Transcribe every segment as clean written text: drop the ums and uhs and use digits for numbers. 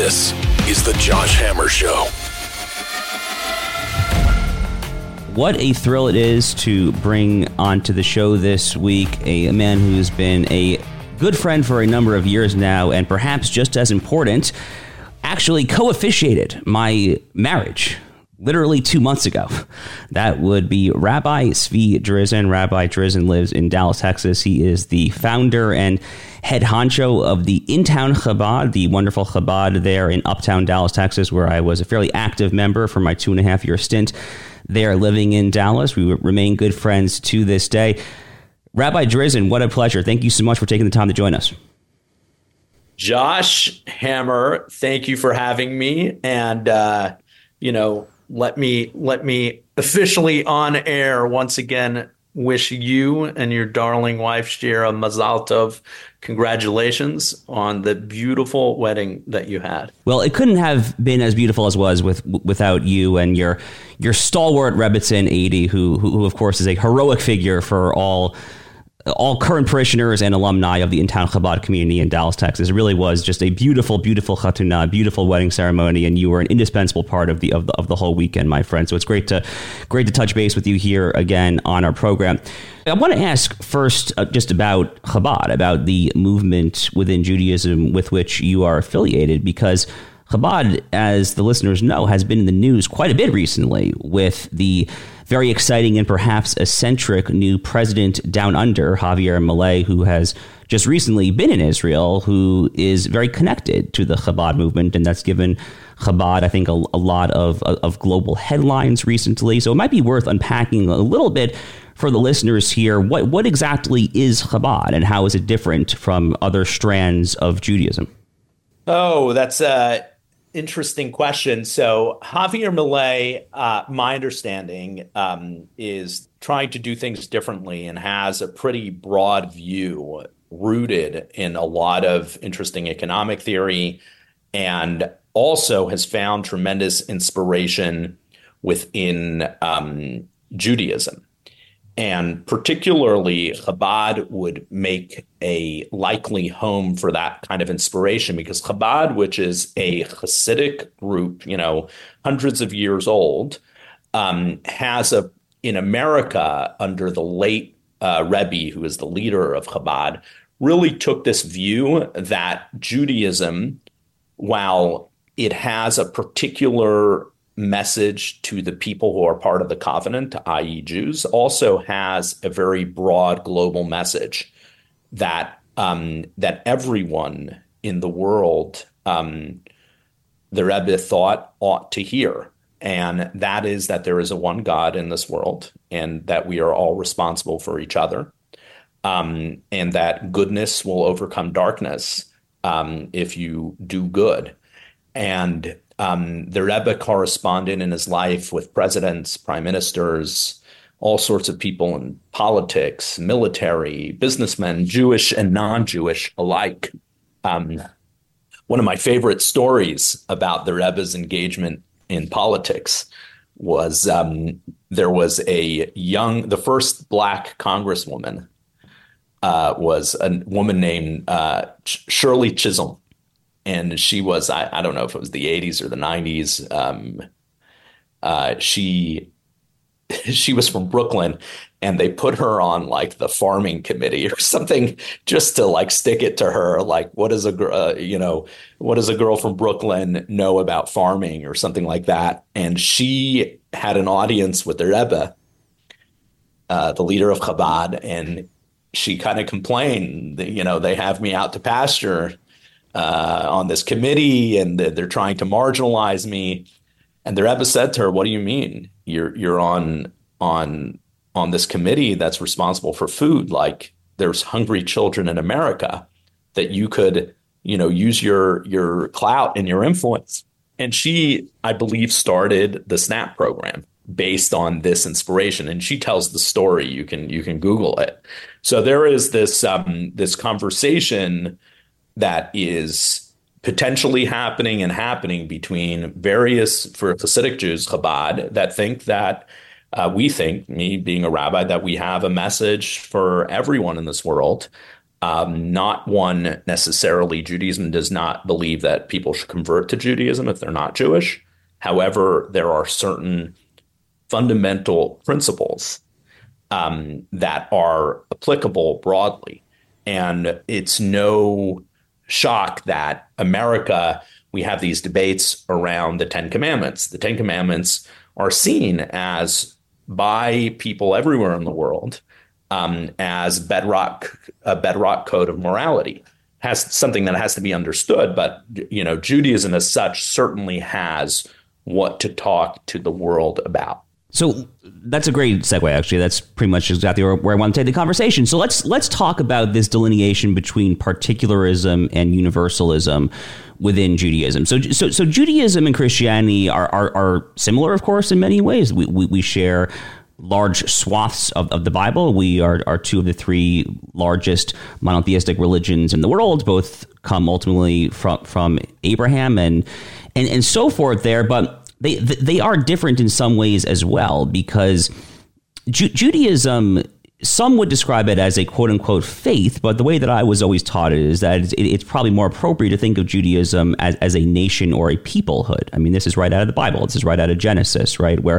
This is the Josh Hammer Show. What a thrill it is to bring onto the show this week a man who's been a good friend for a number of years now, and perhaps just as important, actually co-officiated my marriage literally 2 months ago. That would be Rabbi Zvi Drizin. Rabbi Drizin lives in Dallas, Texas. He is the founder and head honcho of the In-Town Chabad, the wonderful Chabad there in uptown Dallas, Texas, where I was a fairly active member for my 2.5-year stint there living in Dallas. We remain good friends to this day. Rabbi Drizin, what a pleasure. Thank you so much for taking the time to join us. Josh Hammer, thank you for having me. And, let me officially on air once again wish you and your darling wife, Shira, Mazal Tov. Congratulations on the beautiful wedding that you had. Well, it couldn't have been as beautiful as was without you and your stalwart Rebbitzin 80, who of course is a heroic figure for all current parishioners and alumni of the In-Town Chabad community in Dallas, Texas. It really was just a beautiful, beautiful chatuna, beautiful wedding ceremony, and you were an indispensable part of the whole weekend, my friend. So it's great to touch base with you here again on our program. I want to ask first just about Chabad, about the movement within Judaism with which you are affiliated, because Chabad, as the listeners know, has been in the news quite a bit recently with the very exciting and perhaps eccentric new president down under, Javier Milei, who has just recently been in Israel, who is very connected to the Chabad movement. And that's given Chabad, I think, a lot of global headlines recently. So it might be worth unpacking a little bit for the listeners here. What exactly is Chabad, and how is it different from other strands of Judaism? Oh, that's interesting question. So Javier Milei, my understanding, is trying to do things differently and has a pretty broad view rooted in a lot of interesting economic theory, and also has found tremendous inspiration within Judaism. And particularly, Chabad would make a likely home for that kind of inspiration, because Chabad, which is a Hasidic group, hundreds of years old, has in America, under the late Rebbe, who is the leader of Chabad, really took this view that Judaism, while it has a particular message to the people who are part of the covenant, i.e. Jews, also has a very broad global message that everyone in the world, the Rebbe thought, ought to hear. And that is that there is a one God in this world, and that we are all responsible for each other, and that goodness will overcome darkness if you do good. And the Rebbe corresponded in his life with presidents, prime ministers, all sorts of people in politics, military, businessmen, Jewish and non-Jewish alike. One of my favorite stories about the Rebbe's engagement in politics was there was the first Black congresswoman was a woman named Shirley Chisholm. And she was, I don't know if it was the 80s or the 90s. She was from Brooklyn, and they put her on like the farming committee or something, just to like stick it to her. Like, what does a girl from Brooklyn know about farming, or something like that? And she had an audience with the Rebbe, the leader of Chabad, and she kind of complained that, they have me out to pasture on this committee, and they're trying to marginalize me. And the Rebbe said to her, "What do you mean? You're on this committee that's responsible for food. Like, there's hungry children in America that you could, use your clout and your influence." And she, I believe, started the SNAP program based on this inspiration. And she tells the story. You can Google it. So there is this conversation that is potentially happening between various, for Hasidic Jews, Chabad, that think that we think, me being a rabbi, that we have a message for everyone in this world, Not one necessarily. Judaism does not believe that people should convert to Judaism if they're not Jewish. However, there are certain fundamental principles that are applicable broadly. And it's no shock that America, we have these debates around the Ten Commandments. The Ten Commandments are seen as by people everywhere in the world as a bedrock code of morality. Has something that has to be understood, but Judaism as such certainly has what to talk to the world about. So that's a great segue, actually. That's pretty much exactly where I want to take the conversation. So let's talk about this delineation between particularism and universalism within Judaism. So Judaism and Christianity are similar, of course, in many ways. We share large swaths of the Bible. We are two of the three largest monotheistic religions in the world. Both come ultimately from Abraham and so forth there, but they are different in some ways as well, because Judaism, some would describe it as a quote unquote faith, but the way that I was always taught it is that it's probably more appropriate to think of Judaism as a nation or a peoplehood. I mean, this is right out of the Bible. This is right out of Genesis, right? Where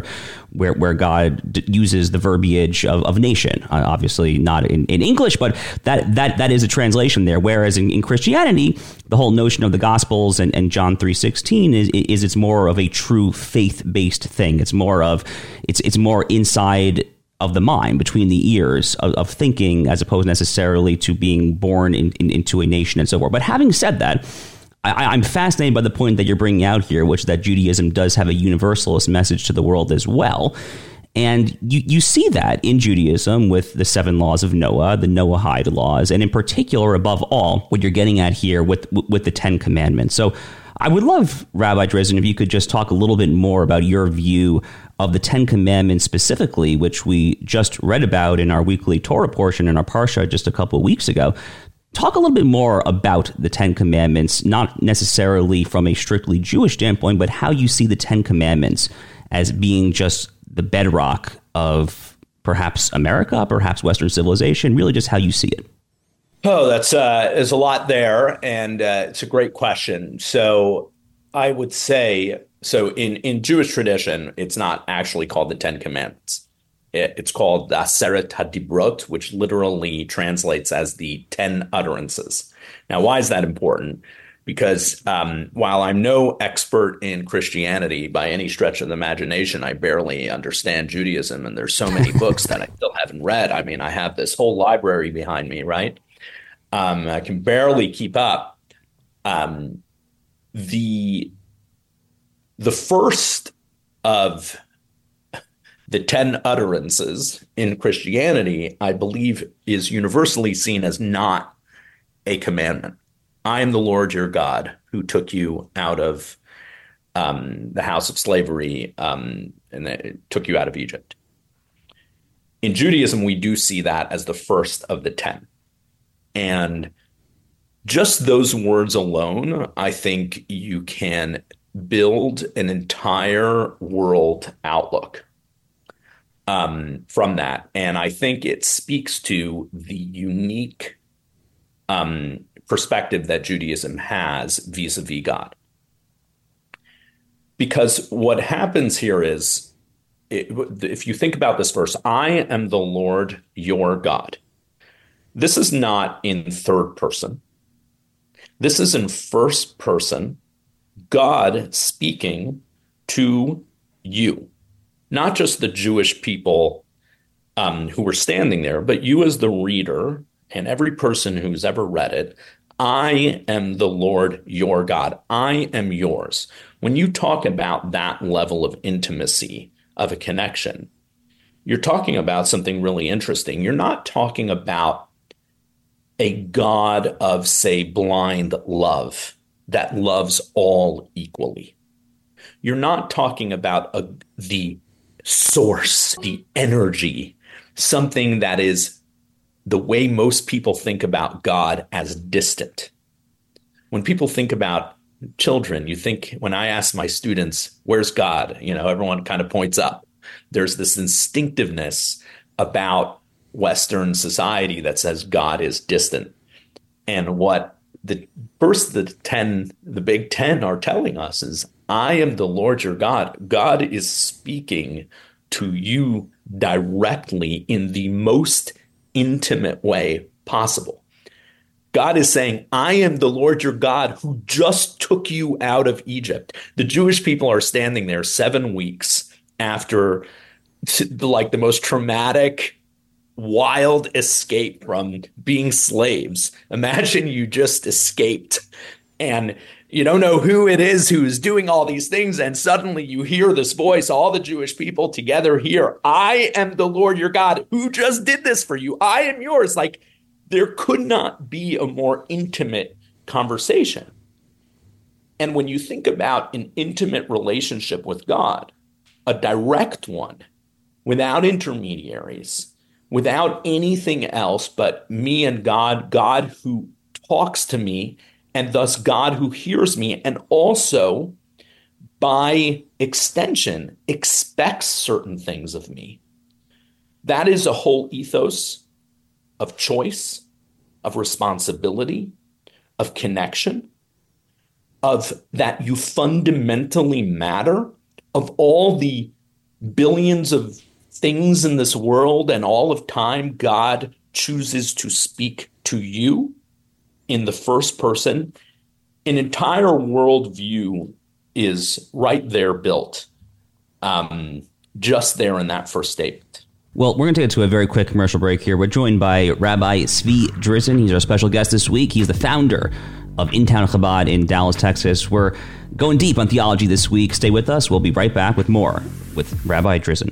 God uses the verbiage of nation, obviously not in English, but that is a translation there. Whereas in Christianity, the whole notion of the Gospels and John 3:16 is it's more of a true faith-based thing. It's more inside of the mind, between the ears of thinking, as opposed necessarily to being born into a nation and so forth. But having said that, I'm fascinated by the point that you're bringing out here, which is that Judaism does have a universalist message to the world as well. And you see that in Judaism with the 7 laws of Noah, the Noahide laws, and in particular, above all, what you're getting at here with the 10 commandments. So I would love, Rabbi Dresden, if you could just talk a little bit more about your view of the 10 commandments specifically, which we just read about in our weekly Torah portion in our Parsha just a couple of weeks ago. Talk a little bit more about the 10 commandments, not necessarily from a strictly Jewish standpoint, but how you see the 10 commandments as being just the bedrock of perhaps America, perhaps Western civilization, really just how you see it. Oh, there's a lot there, and it's a great question. So I would say, in Jewish tradition, it's not actually called the Ten Commandments. It's called Aseret HaDibrot, which literally translates as the 10 utterances. Now, why is that important? Because while I'm no expert in Christianity by any stretch of the imagination, I barely understand Judaism, and there's so many books that I still haven't read. I mean, I have this whole library behind me, right? I can barely keep up. The first of the 10 utterances in Christianity, I believe, is universally seen as not a commandment. I am the Lord your God who took you out of the house of slavery and took you out of Egypt. In Judaism, we do see that as the first of the 10. And just those words alone, I think you can build an entire world outlook from that. And I think it speaks to the unique perspective that Judaism has vis-a-vis God. Because what happens here is, if you think about this verse, I am the Lord your God. This is not in third person. This is in first person, God speaking to you, not just the Jewish people who were standing there, but you as the reader and every person who's ever read it. I am the Lord your God. I am yours. When you talk about that level of intimacy, of a connection, you're talking about something really interesting. You're not talking about a God of, say, blind love that loves all equally. You're not talking about the source, the energy, something that is the way most people think about God as distant. When people think about children, you think, when I ask my students, where's God? Everyone kind of points up. There's this instinctiveness about Western society that says God is distant. And what the big 10 are telling us is, I am the Lord your God. God is speaking to you directly in the most intimate way possible. God is saying, I am the Lord your God who just took you out of Egypt. The Jewish people are standing there 7 weeks after the most traumatic, wild escape from being slaves. Imagine you just escaped and you don't know who it is who's doing all these things. And suddenly you hear this voice, all the Jewish people together here. I am the Lord your God who just did this for you. I am yours. Like, there could not be a more intimate conversation. And when you think about an intimate relationship with God, a direct one, without intermediaries, without anything else but me and God, God who talks to me, and thus God who hears me, and also by extension expects certain things of me. That is a whole ethos of choice, of responsibility, of connection, of that you fundamentally matter, of all the billions of things in this world and all of time. God chooses to speak to you in the first person. An entire worldview is right there built, just there in that first statement. Well, we're going to get to a very quick commercial break here. We're joined by Rabbi Tzvi Drizin. He's our special guest this week. He's the founder of In Town Chabad in Dallas, Texas. We're going deep on theology this week. Stay with us. We'll be right back with more with Rabbi Drizin.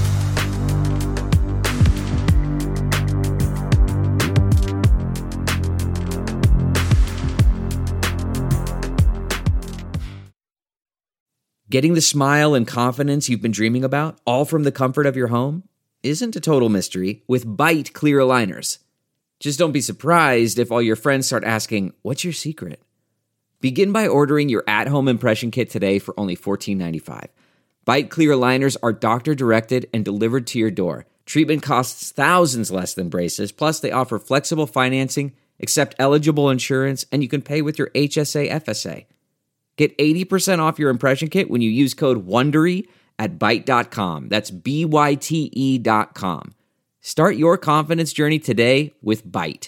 Getting the smile and confidence you've been dreaming about, all from the comfort of your home, isn't a total mystery with Byte clear aligners. Just don't be surprised if all your friends start asking, "What's your secret?" Begin by ordering your at-home impression kit today for only $14.95. Byte clear aligners are doctor-directed and delivered to your door. Treatment costs thousands less than braces, plus they offer flexible financing, accept eligible insurance, and you can pay with your HSA FSA. Get 80% off your impression kit when you use code WONDERY at Byte.com. That's BYTE.com. Start your confidence journey today with Byte.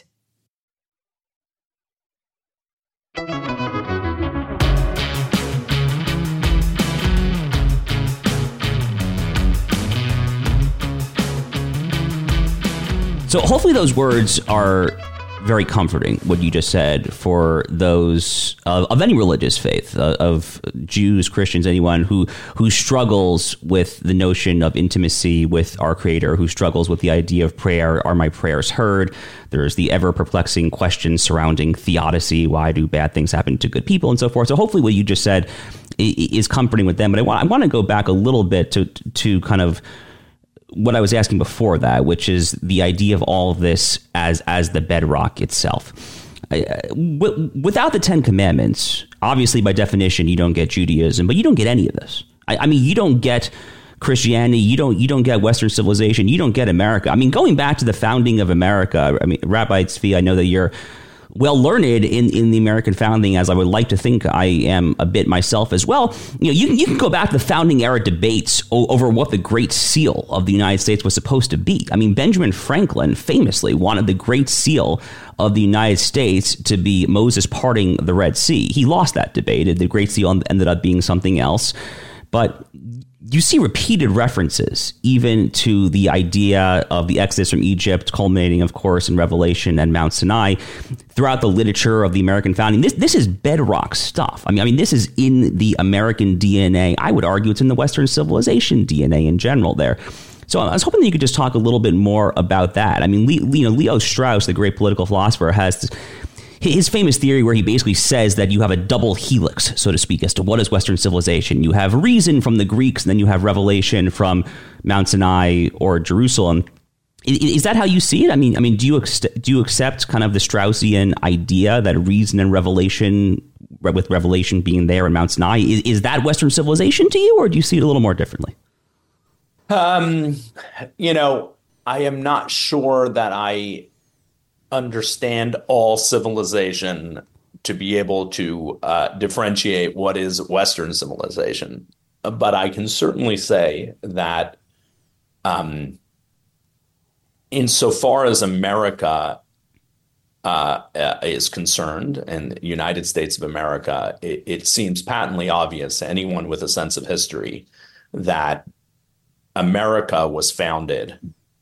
So hopefully those words are very comforting, what you just said, for those of any religious faith, of Jews, Christians, anyone who struggles with the notion of intimacy with our Creator, who struggles with the idea of prayer. Are my prayers heard? There's the ever-perplexing questions surrounding theodicy. Why do bad things happen to good people, and so forth? So hopefully what you just said is comforting with them. But I want to go back a little bit to kind of what I was asking before that, which is the idea of all of this as the bedrock itself. Without the Ten Commandments, obviously by definition you don't get Judaism, but you don't get any of this. I mean, you don't get Christianity, you don't get Western civilization, you don't get America. I mean, going back to the founding of America, I mean, Rabbi Tzvi, I know that you're well learned in the American founding, as I would like to think I am a bit myself as well. You know, you can go back to the founding era debates over what the Great Seal of the United States was supposed to be. I mean, Benjamin Franklin famously wanted the Great Seal of the United States to be Moses parting the Red Sea. He lost that debate. The Great Seal ended up being something else. But you see repeated references even to the idea of the Exodus from Egypt, culminating, of course, in Revelation and Mount Sinai, throughout the literature of the American founding. This is bedrock stuff. I mean, this is in the American DNA. I would argue it's in the Western civilization DNA in general there. So I was hoping that you could just talk a little bit more about that. I mean, Leo Strauss, the great political philosopher, has his famous theory where he basically says that you have a double helix, so to speak, as to what is Western civilization. You have reason from the Greeks, and then you have revelation from Mount Sinai or Jerusalem. Is that how you see it? I mean, do you accept kind of the Straussian idea that reason and revelation, with revelation being there in Mount Sinai, is that Western civilization to you, or do you see it a little more differently? I am not sure that I understand all civilization to be able to differentiate what is Western civilization. But I can certainly say that insofar as America is concerned, and the United States of America, it seems patently obvious to anyone with a sense of history that America was founded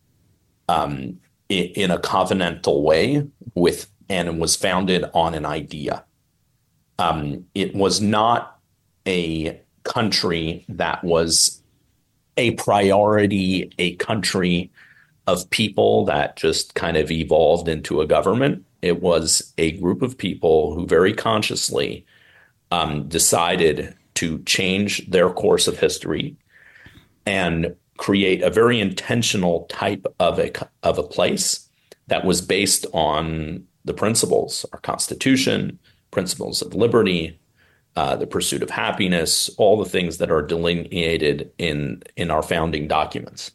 in a covenantal way and was founded on an idea. It was not a country that was a priority, a country of people that just kind of evolved into a government. It was a group of people who very consciously decided to change their course of history and create a very intentional type of a place that was based on the principles, our Constitution, principles of liberty, the pursuit of happiness, all the things that are delineated in our founding documents.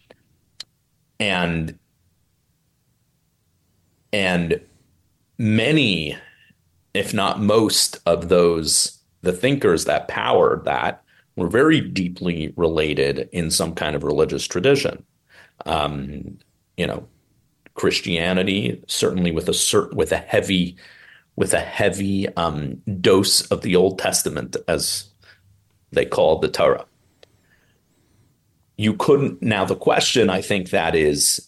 And many, if not most of those, the thinkers that powered that were very deeply related in some kind of religious tradition. Christianity, certainly with a heavy dose of the Old Testament, as they called the Torah. You couldn't. Now, the question I think that is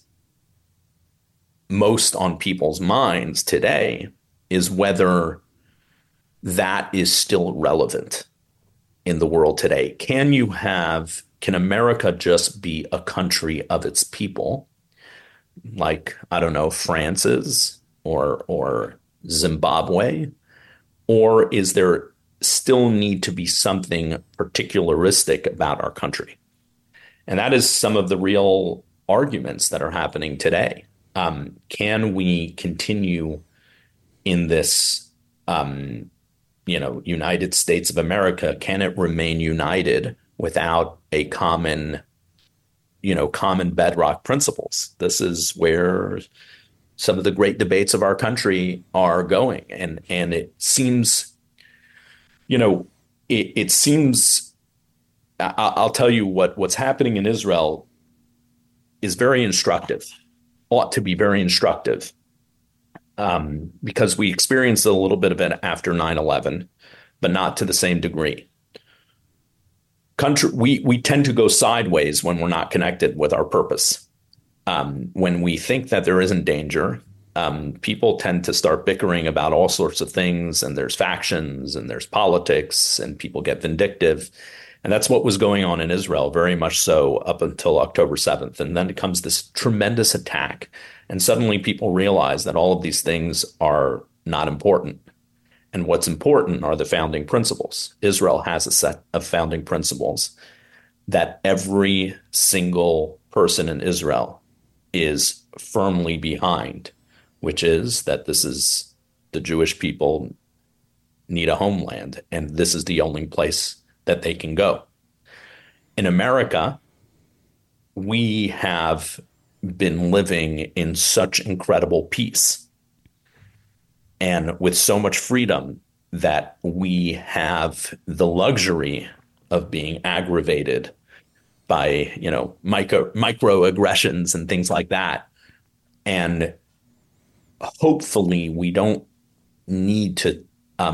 most on people's minds today is whether that is still relevant in the world today. Can America just be a country of its people, like, I don't know, France is, or Zimbabwe? Or is there still need to be something particularistic about our country? And that is some of the real arguments that are happening today. Can we continue in this, United States of America? Can it remain united without a common bedrock principles? This is where some of the great debates of our country are going. And it seems, it seems, I'll tell you what's happening in Israel is very instructive, ought to be very instructive, because we experienced a little bit of it after 9/11, but not to the same degree. We tend to go sideways when we're not connected with our purpose. When we think that there isn't danger, people tend to start bickering about all sorts of things, and there's factions and there's politics, and people get vindictive. And that's what was going on in Israel, very much so up until October 7th. And then it comes this tremendous attack. And suddenly people realize that all of these things are not important. And what's important are the founding principles. Israel has a set of founding principles that every single person in Israel is firmly behind, which is that the Jewish people need a homeland, and this is the only place that they can go. In America, we have been living in such incredible peace and with so much freedom that we have the luxury of being aggravated by, microaggressions and things like that. And hopefully we don't need to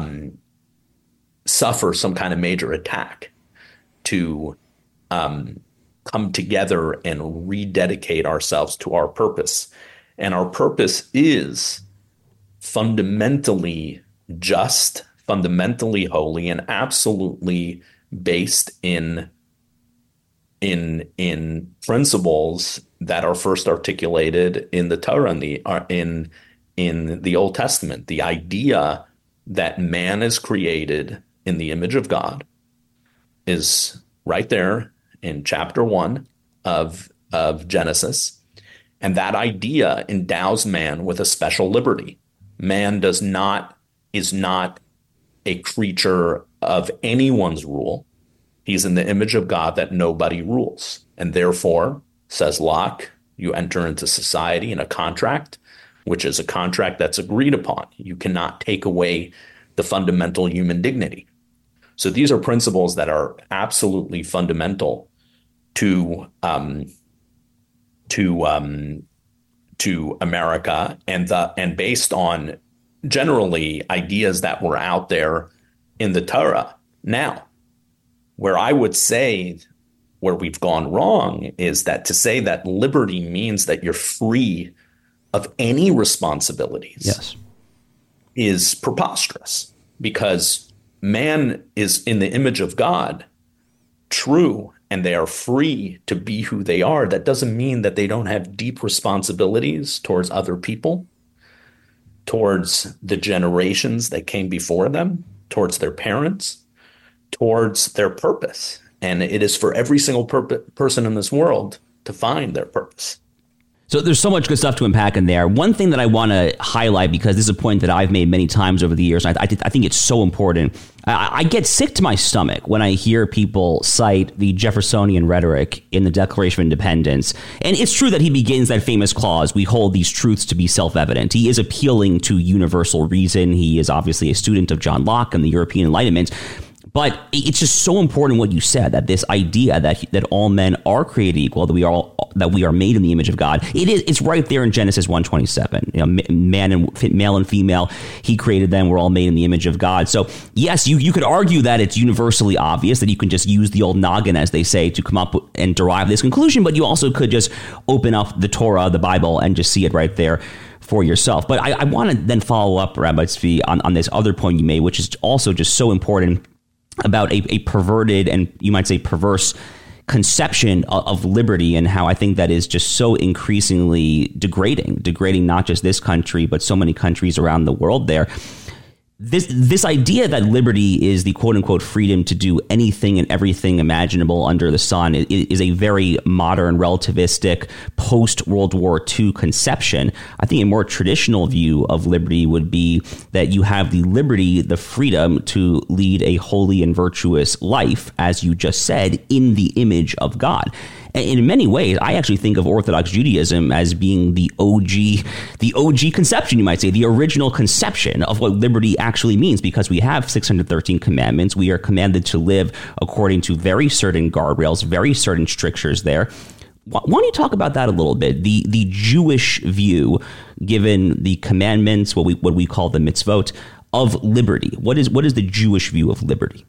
suffer some kind of major attack to come together and rededicate ourselves to our purpose. And our purpose is fundamentally just, fundamentally holy, and absolutely based in principles that are first articulated in the Torah and in the Old Testament. The idea that man is created in the image of God is right there in chapter 1 of Genesis. And that idea endows man with a special liberty. Man is not a creature of anyone's rule. He's in the image of God that nobody rules. And therefore, says Locke, you enter into society in a contract which is a contract that's agreed upon. You cannot take away the fundamental human dignity. So these are principles that are absolutely fundamental to America, and based on generally ideas that were out there in the Torah. Now, where I would say where we've gone wrong is that to say that liberty means that you're free of any responsibilities, yes, is preposterous, because man is in the image of God, true, and they are free to be who they are. That doesn't mean that they don't have deep responsibilities towards other people, towards the generations that came before them, towards their parents, towards their purpose. And it is for every single person in this world to find their purpose. So there's so much good stuff to unpack in there. One thing that I want to highlight, because this is a point that I've made many times over the years, and I think it's so important. I get sick to my stomach when I hear people cite the Jeffersonian rhetoric in the Declaration of Independence. And it's true that he begins that famous clause, we hold these truths to be self-evident. He is appealing to universal reason. He is obviously a student of John Locke and the European Enlightenment. But it's just so important what you said, that this idea that all men are created equal, that we are made in the image of God. It's right there in Genesis 1:27. You know, male and female, he created them. We're all made in the image of God. So yes, you could argue that it's universally obvious, that you can just use the old noggin, as they say, to come up and derive this conclusion. But you also could just open up the Torah, the Bible, and just see it right there for yourself. But I want to then follow up, Rabbi Tzvi, on this other point you made, which is also just so important, about a perverted and you might say perverse conception of liberty, and how I think that is just so increasingly degrading not just this country, but so many countries around the world there. This idea that liberty is the quote unquote freedom to do anything and everything imaginable under the sun is a very modern, relativistic, post World War II conception. I think a more traditional view of liberty would be that you have the liberty, the freedom to lead a holy and virtuous life, as you just said, in the image of God. And in many ways, I actually think of Orthodox Judaism as being the OG conception, you might say, the original conception of what liberty actually means, because we have 613 commandments. We are commanded to live according to very certain guardrails, very certain strictures there. Why don't you talk about that a little bit? The Jewish view, given the commandments, what we call the mitzvot, of liberty. What is the Jewish view of liberty?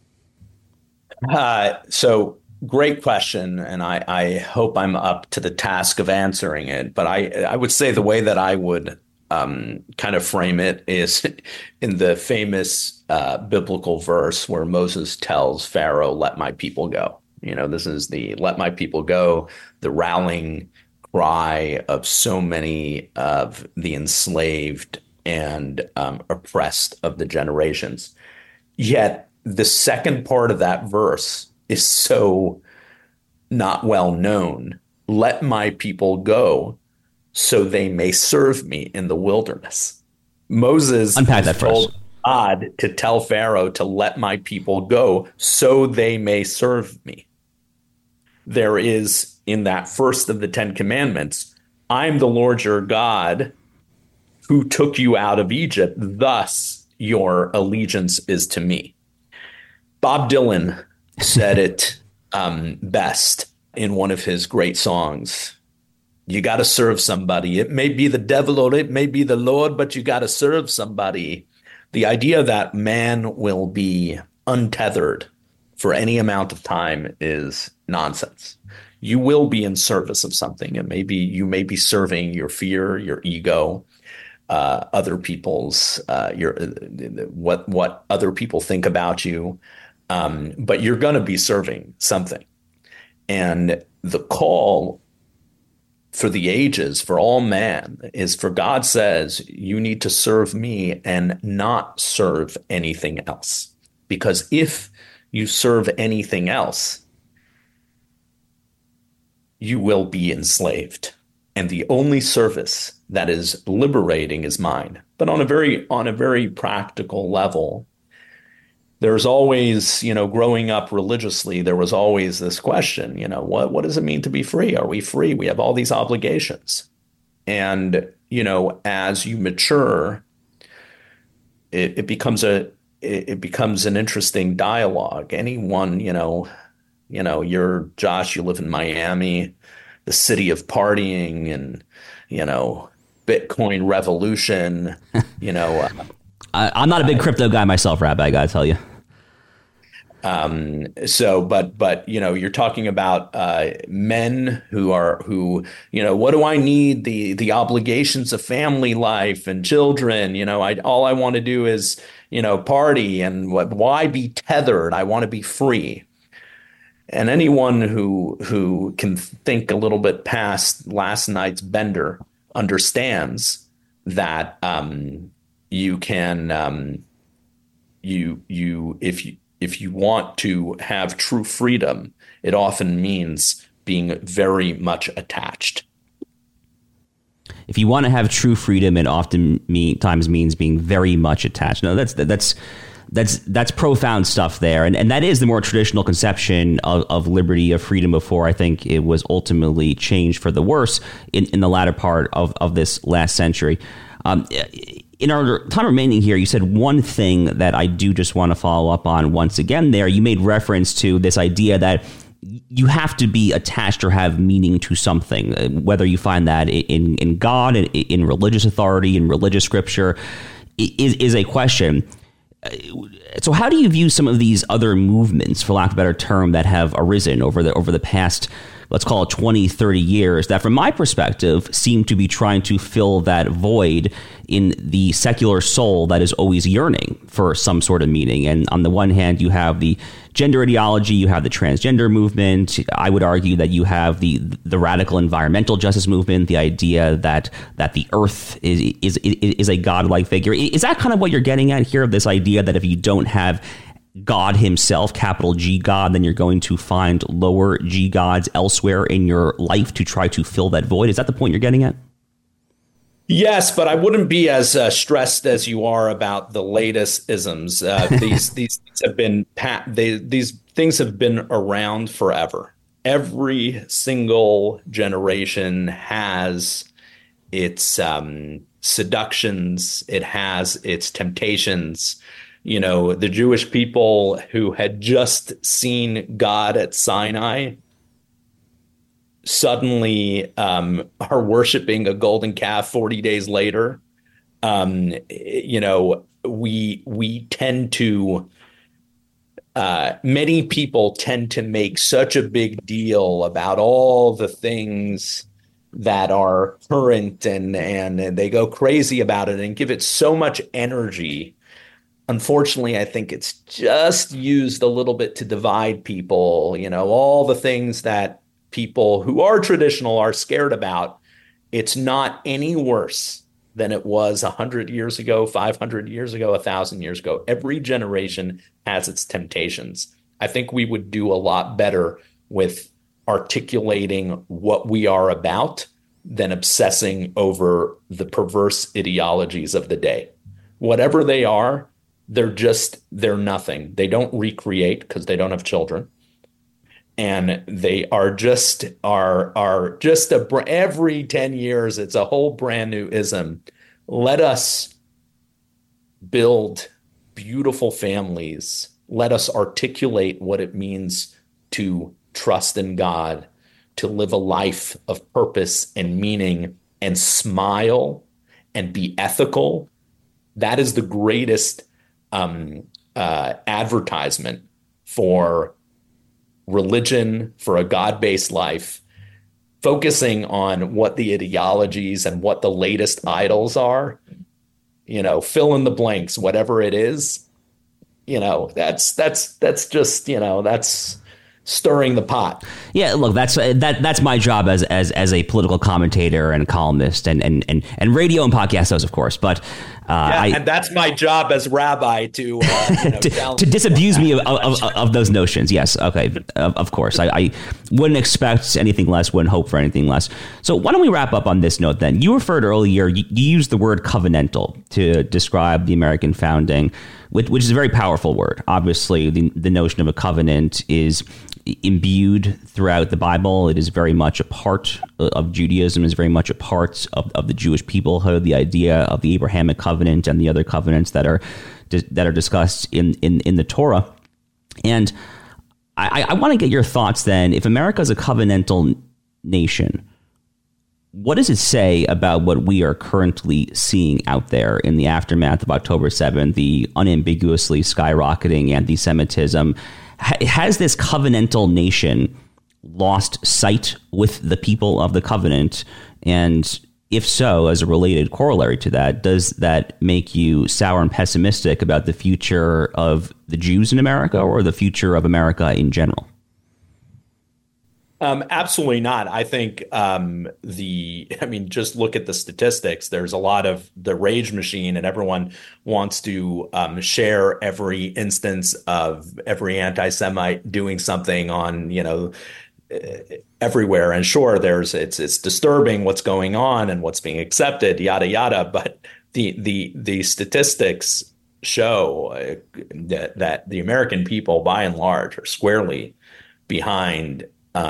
So great question, and I hope I'm up to the task of answering it. But I would say the way that I would kind of frame it is in the famous biblical verse where Moses tells Pharaoh, "Let my people go." You know, this is the "let my people go," the rallying cry of so many of the enslaved and oppressed of the generations. Yet the second part of that verse is so not well known. "Let my people go so they may serve me in the wilderness." Moses told God to tell Pharaoh to let my people go so they may serve me. There is, in that first of the 10 commandments, "I'm the Lord your God who took you out of Egypt. Thus your allegiance is to me." Bob Dylan said it best in one of his great songs. You got to serve somebody. It may be the devil or it may be the Lord, but you got to serve somebody. The idea that man will be untethered for any amount of time is nonsense. You will be in service of something. You may be serving your fear, your ego, other people's, what other people think about you. But you're going to be serving something. And the call for the ages, for all man, is for God says, you need to serve me and not serve anything else. Because if you serve anything else, you will be enslaved. And the only service that is liberating is mine. But on a very practical level, there's always, growing up religiously, there was always this question, what does it mean to be free? Are we free? We have all these obligations. And as you mature, it becomes an interesting dialogue. Anyone, you're Josh, you live in Miami, the city of partying and, Bitcoin revolution, I'm not a big crypto guy myself, Rabbi, I gotta tell you. But you're talking about men who, what do I need? The obligations of family life and children, all I want to do is, party, and why be tethered? I want to be free. And anyone who can think a little bit past last night's bender understands that you can if you want to have true freedom, it often means being very much attached. If you want to have true freedom, it often times means being very much attached. No, that's profound stuff there. And that is the more traditional conception of liberty, of freedom before I think it was ultimately changed for the worse in the latter part of this last century. In our time remaining here, you said one thing that I do just want to follow up on once again there. You made reference to this idea that you have to be attached or have meaning to something, whether you find that in God, in religious authority, in religious scripture, is a question. So how do you view some of these other movements, for lack of a better term, that have arisen over the past, let's call it 20, 30 years, that from my perspective seem to be trying to fill that void in the secular soul that is always yearning for some sort of meaning? And on the one hand, you have the gender ideology, you have the transgender movement. I would argue that you have the radical environmental justice movement, the idea that the earth is a godlike figure. Is that kind of what you're getting at here, this idea that if you don't have God himself, capital G God, then you're going to find lower G gods elsewhere in your life to try to fill that void? Is that the point you're getting at? Yes, but I wouldn't be as stressed as you are about the latest isms. These things have been around forever. Every single generation has its seductions. It has its temptations. The Jewish people who had just seen God at Sinai suddenly are worshiping a golden calf 40 days later. We tend to, many people tend to make such a big deal about all the things that are current and they go crazy about it and give it so much energy. Unfortunately, I think it's just used a little bit to divide people, all the things that people who are traditional are scared about. It's not any worse than it was 100 years ago, 500 years ago, 1,000 years ago. Every generation has its temptations. I think we would do a lot better with articulating what we are about than obsessing over the perverse ideologies of the day. Whatever they are, they're nothing. They don't recreate because they don't have children. And they are just every 10 years, it's a whole brand new ism. Let us build beautiful families. Let us articulate what it means to trust in God, to live a life of purpose and meaning and smile and be ethical. That is the greatest advertisement for religion, for a God-based life, focusing on what the ideologies and what the latest idols are, fill in the blanks, whatever it is, that's just, that's stirring the pot. Yeah, look, that's my job as a political commentator and columnist and radio and podcast host, of course. But and that's my job as rabbi to to disabuse me of those notions. Yes, okay, of course. I wouldn't expect anything less, wouldn't hope for anything less. So why don't we wrap up on this note then? You referred earlier, you used the word covenantal to describe the American founding, which is a very powerful word. Obviously, the notion of a covenant is imbued throughout the Bible. It is very much a part of Judaism, is very much a part of the Jewish peoplehood, the idea of the Abrahamic covenant and the other covenants that are discussed in the Torah. And I want to get your thoughts then. If America is a covenantal nation, what does it say about what we are currently seeing out there in the aftermath of October 7th, the unambiguously skyrocketing anti-Semitism? Has this covenantal nation lost sight with the people of the covenant? And if so, as a related corollary to that, does that make you sour and pessimistic about the future of the Jews in America or the future of America in general? Absolutely not. I think just look at the statistics. There's a lot of the rage machine, and everyone wants to share every instance of every anti-Semite doing something on, everywhere. And sure, it's disturbing what's going on and what's being accepted, yada yada. But the statistics show that the American people, by and large, are squarely behind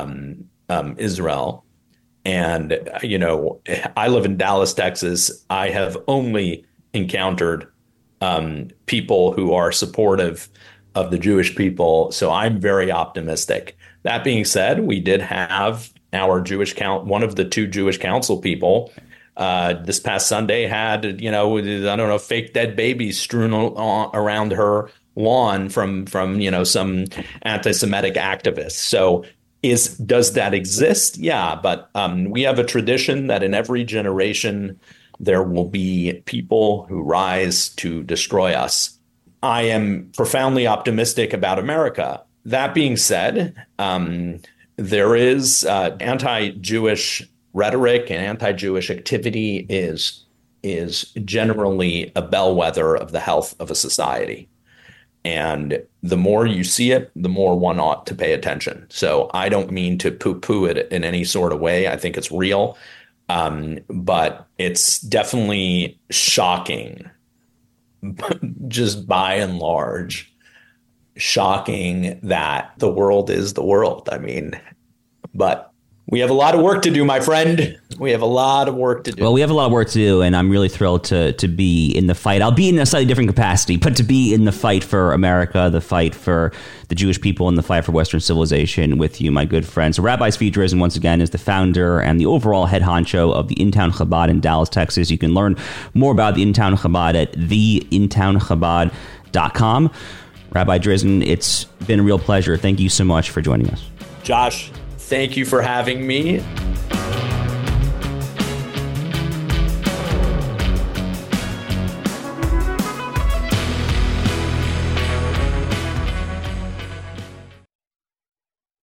Israel. And, I live in Dallas, Texas. I have only encountered people who are supportive of the Jewish people. So I'm very optimistic. That being said, we did have our one of the two Jewish council people this past Sunday had, fake dead babies strewn around her lawn from some anti-Semitic activists. So does that exist? Yeah, but we have a tradition that in every generation there will be people who rise to destroy us. I am profoundly optimistic about America. That being said, there is anti-Jewish rhetoric and anti-Jewish activity is generally a bellwether of the health of a society. And the more you see it, the more one ought to pay attention. So I don't mean to poo-poo it in any sort of way. I think it's real. But it's definitely shocking, just by and large, shocking that the world is the world. But we have a lot of work to do, my friend. We have a lot of work to do. Well, we have a lot of work to do, and I'm really thrilled to be in the fight. I'll be in a slightly different capacity, but to be in the fight for America, the fight for the Jewish people, and the fight for Western civilization with you, my good friend. So Rabbi Zvi Drizin, once again, is the founder and the overall head honcho of the In-Town Chabad in Dallas, Texas. You can learn more about the In-Town Chabad at theintown.chabad.com. Rabbi Drizin, it's been a real pleasure. Thank you so much for joining us. Josh, thank you for having me.